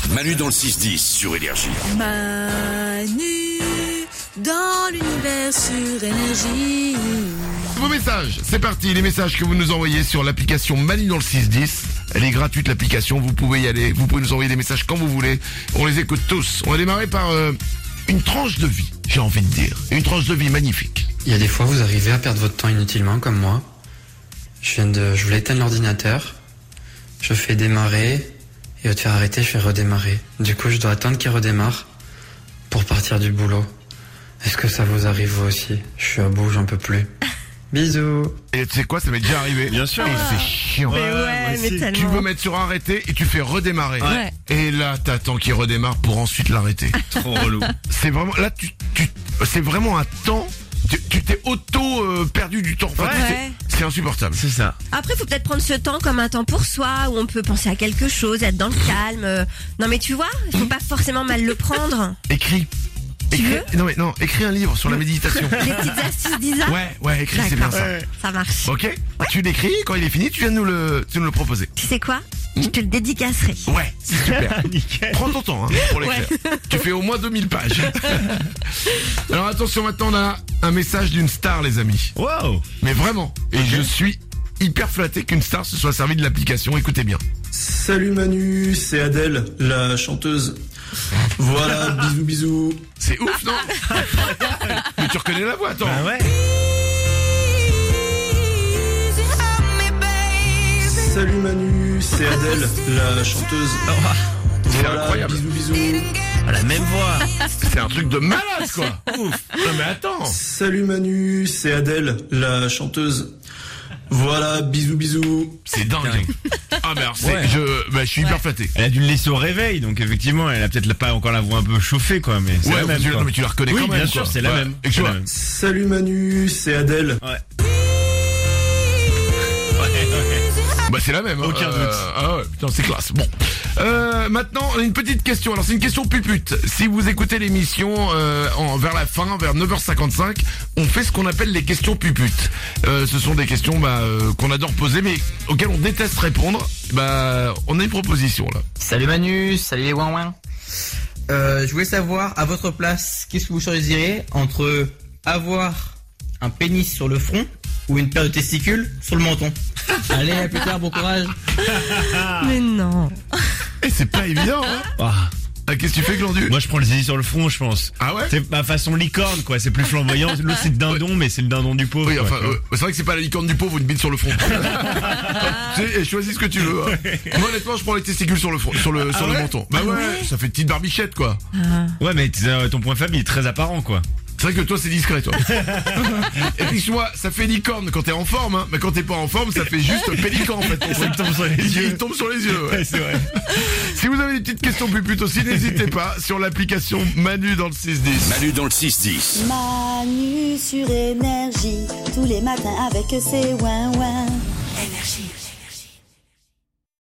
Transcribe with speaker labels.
Speaker 1: Manu dans le 6-10 sur Énergie.
Speaker 2: Manu dans l'univers sur Énergie.
Speaker 3: Vos messages, c'est parti, les messages que vous nous envoyez sur l'application Manu dans le 610. Elle est gratuite l'application, vous pouvez y aller, vous pouvez nous envoyer des messages quand vous voulez. On les écoute tous. On va démarrer par une tranche de vie, j'ai envie de dire. Une tranche de vie magnifique.
Speaker 4: Il y a des fois, vous arrivez à perdre votre temps inutilement, comme moi. Je voulais éteindre l'ordinateur. Je fais démarrer. Et au lieu de faire arrêter, je fais redémarrer. Du coup, je dois attendre qu'il redémarre pour partir du boulot. Est-ce que ça vous arrive vous aussi? Je suis à bout, j'en peux plus. Bisous.
Speaker 3: Et tu sais quoi, ça m'est déjà arrivé.
Speaker 5: Bien sûr.
Speaker 3: Et c'est chiant.
Speaker 2: Mais ouais, mais tellement.
Speaker 3: Tu veux mettre sur arrêter et tu fais redémarrer.
Speaker 2: Ouais.
Speaker 3: Et là, t'attends qu'il redémarre pour ensuite l'arrêter.
Speaker 5: Trop relou.
Speaker 3: C'est vraiment, là, c'est vraiment un temps, tu t'es perdu du temps. Enfin,
Speaker 2: Ouais.
Speaker 3: c'est insupportable.
Speaker 5: C'est ça.
Speaker 2: Après, faut peut-être prendre ce temps comme un temps pour soi, où on peut penser à quelque chose, être dans le calme. Non, mais tu vois, il faut pas forcément mal le prendre.
Speaker 3: Écris. Non, écris un livre sur la méditation.
Speaker 2: Les petites astuces d'Isa.
Speaker 3: Ouais, écris, c'est bien ça.
Speaker 2: Ça marche.
Speaker 3: Ok? Tu l'écris, quand il est fini, tu viens de nous le proposer.
Speaker 2: Tu sais quoi? Je te le dédicacerai.
Speaker 3: Ouais, c'est super.
Speaker 5: Nickel.
Speaker 3: Prends ton temps, pour l'écrire. Tu fais au moins 2000 pages. Alors attention, maintenant on a un message d'une star, les amis.
Speaker 5: Wow.
Speaker 3: Mais vraiment. Et je suis hyper flatté qu'une star se soit servie de l'application. Écoutez bien.
Speaker 6: Salut Manu, c'est Adèle, la chanteuse. Voilà, bisous.
Speaker 3: C'est ouf, non? Mais tu reconnais la voix, attends.
Speaker 5: Ah ouais.
Speaker 6: Salut Manu, c'est Adèle, la chanteuse.
Speaker 3: C'est
Speaker 6: Voilà,
Speaker 3: incroyable.
Speaker 6: bisous.
Speaker 5: À la même voix.
Speaker 3: C'est un truc de malade, quoi. Ouf. Non mais attends.
Speaker 6: Salut Manu, c'est Adèle, la chanteuse. Voilà, bisous.
Speaker 3: C'est dingue. Ah mais alors,
Speaker 5: Ouais.
Speaker 3: je suis hyper flatté.
Speaker 5: Elle a dû le laisser au réveil, donc effectivement, elle a peut-être pas encore la voix un peu chauffée, quoi, mais c'est
Speaker 3: Ouais,
Speaker 5: la même.
Speaker 3: mais
Speaker 5: quoi.
Speaker 3: tu la reconnais
Speaker 5: Oui,
Speaker 3: quand même.
Speaker 5: bien sûr,
Speaker 3: quoi.
Speaker 5: c'est la
Speaker 3: Ouais.
Speaker 5: même.
Speaker 3: Et tu
Speaker 5: C'est la
Speaker 3: vois,
Speaker 5: même.
Speaker 6: Salut Manu, c'est Adèle.
Speaker 5: Ouais.
Speaker 3: bah c'est la même.
Speaker 5: Aucun doute.
Speaker 3: Ah ouais, putain, c'est classe. Bon. Maintenant, on a une petite question. Alors c'est une question pupute. Si vous écoutez l'émission vers la fin, vers 9h55, on fait ce qu'on appelle les questions puputes. Ce sont des questions qu'on adore poser, mais auxquelles on déteste répondre. On a une proposition là.
Speaker 7: Salut Manu, salut les ouin. Je voulais savoir, à votre place, qu'est-ce que vous choisiriez entre avoir un pénis sur le front ou une paire de testicules sur le menton? Allez, à plus tard, bon courage.
Speaker 2: Mais non.
Speaker 3: Et c'est pas évident, hein.
Speaker 5: Ah.
Speaker 3: Ah, qu'est-ce que tu fais, Glandu?
Speaker 5: Moi, je prends le zizi sur le front, je pense.
Speaker 3: Ah ouais?
Speaker 5: C'est ma façon licorne, quoi. C'est plus flamboyant. L'autre, c'est le dindon, mais c'est le dindon du pauvre.
Speaker 3: Oui,
Speaker 5: quoi,
Speaker 3: enfin,
Speaker 5: tu vois.
Speaker 3: c'est vrai que c'est pas la licorne du pauvre ou une bite sur le front. Et choisis ce que tu veux. Hein. Moi, honnêtement, je prends les testicules sur le front, sur le
Speaker 5: ouais
Speaker 3: menton. Bah ouais, ça fait petite barbichette, quoi.
Speaker 5: Ouais, mais ton point faible, il est très apparent, quoi.
Speaker 3: C'est vrai que toi, c'est discret, toi. Et puis, moi, ça fait licorne quand t'es en forme, hein. Mais quand t'es pas en forme, ça fait juste pélican, en fait.
Speaker 5: Il tombe sur les yeux.
Speaker 3: Il tombe sur les yeux, ouais.
Speaker 5: Ouais, c'est vrai.
Speaker 3: Si vous avez des petites questions puputes aussi, n'hésitez pas sur l'application Manu dans le 610.
Speaker 1: Manu dans le 6-10.
Speaker 8: Manu sur Énergie, tous les matins avec ses ouin-ouin.